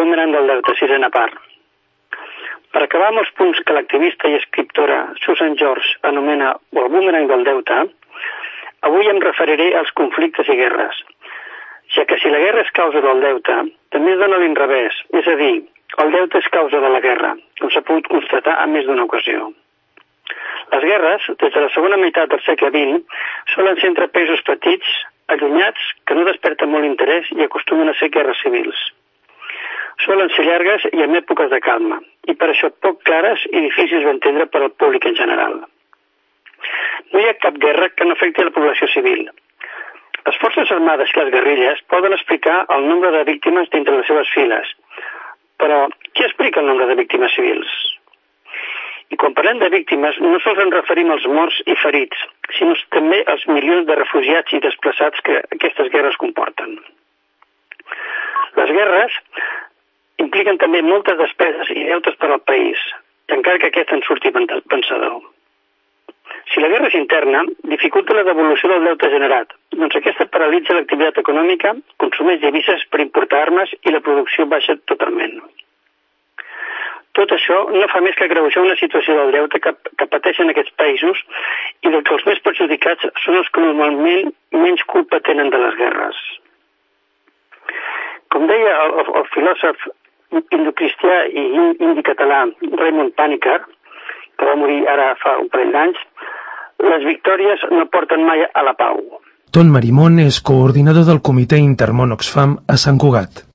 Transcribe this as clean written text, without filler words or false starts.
boomerang del deute, sisena part. Per acabar amb els punts que l'activista i escriptora Susan George anomena el boomerang del deute, avui em referiré als conflictes i guerres, ja que si la guerra és causa del deute, també es dona l'inrevés, és a dir, el deute és causa de la guerra, com s'ha pogut constatar en més d'una ocasió. Les guerres, des de la segona meitat del segle XX, solen ser entre països petits, allunyats, que no desperten molt interès i acostumen a ser guerres civils. Solen ser llargues i en èpoques de calma, i per això poc clares i difícils d'entendre per al públic en general. No hi ha cap guerra que no afecti a la població civil. Les forces armades i les guerrilles poden explicar el nombre de víctimes dintre les seves files, però qui explica el nombre de víctimes civils? I quan parlem de víctimes, no sols ens referim als morts i ferits, sinó també als milions de refugiats i desplaçats que aquestes guerres comporten. Les guerres impliquen també moltes despeses i deutes per al país, encara que aquest en surti pensador. Si la guerra és interna, dificulta la devolució del deute generat, doncs aquesta paralitza l'activitat econòmica, consumeix divises per importar armes i la producció baixa totalment. Tot això no fa més que agreujar una situació del deute que pateixen aquests països i del que els més perjudicats són els que normalment menys culpa tenen de les guerres. Com deia el filòsof indocristià i indi català Raymond Panikkar, que va morir ara fa un parell d'anys, les victòries no porten mai a la pau. Ton Marimón és coordinador del Comitè Intermón Oxfam a Sant Cugat.